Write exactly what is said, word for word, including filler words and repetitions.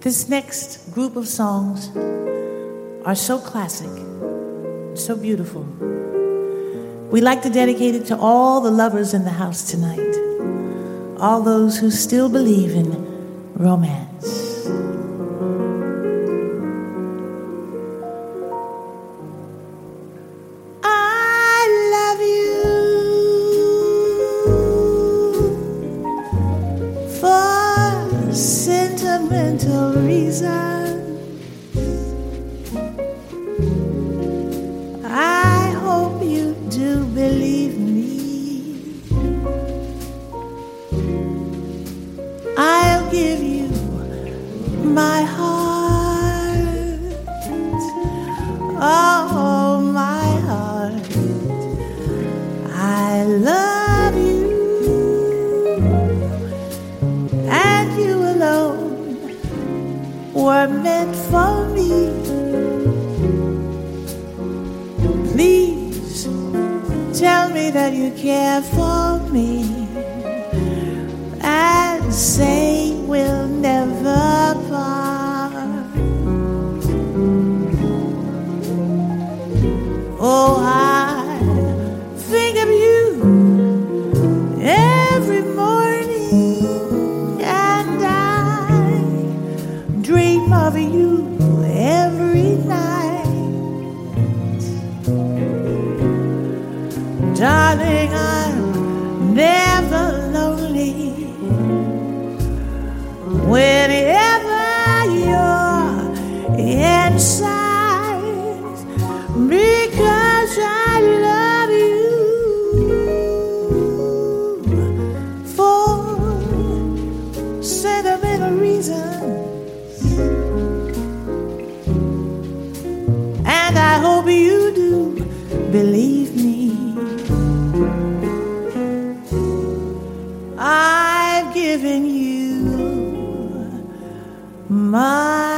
This next group of songs are so classic, so beautiful. We like to dedicate it to all the lovers in the house tonight, all those who still believe in romance. Sentimental reason, I hope you do believe me. I'll give you my heart, oh my heart. I love you, and you alone were meant for me. Please tell me that you care for me, and say we'll never part. Oh, I think of you every morning, and I dream of you every night. Darling, I'm never lonely whenever you're inside, because I love you for sentimental reasons, and I hope you do believe me. I've given you my